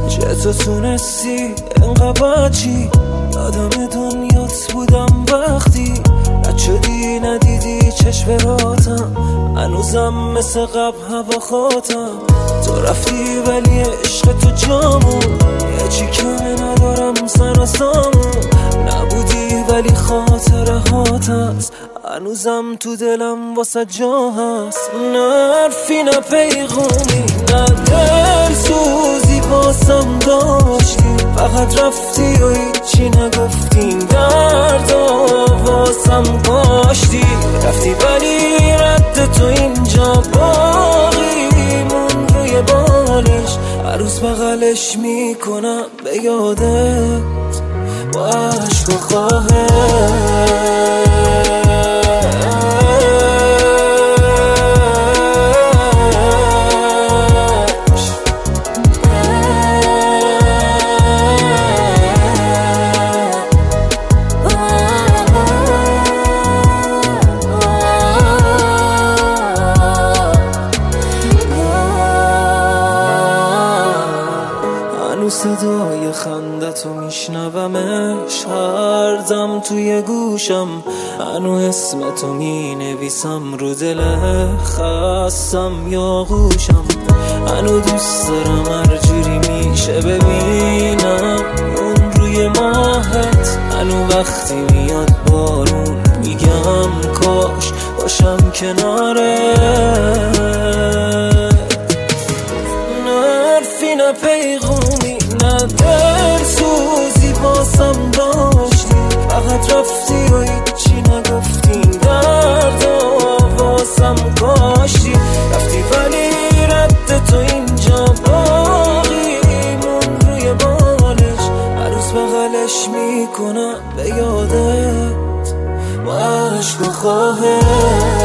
چطور تونستی انقدر بچی؟ یادم دنیات بودم وقتی رد شدی ندیدی چشم راتم، هنوزم مثل قبل هوا خاتم. تو رفتی ولی عشق تو جامون، یه چی که ندارم سر و سامون. نبودی ولی خاطره هات هست، هنوزم تو دلم واسه جا هست. نه حرفی نه پیغومی نه دل سوزی واسم داشتی، فقط رفتی و هیچی نگفتی. درد واسم کاشتی، رفتی ولی رد تو اینجا باقی مون روی بالش. هر روز بغلش میکنم به یادت با عشق و خواهش. صدای خندتو میشنومش هر دم توی گوشم، هنو اسمتو مینویسم رو دل خستم یا گوشم. هنو دوست دارم هر جوری میشه ببینم اون روی ماهت. هنو وقتی میاد بارون میگم کاش باشم کنارت. نه حرفی نه پیغومی نه دل سوزی باسم داشتی، فقط رفتی و هیچی نگفتی. درد واسم کاشتی، رفتی ولی رد تو اینجا باقی مون روی بالش. هر روز بغلش میکنم به یادت با عشق و خواهش.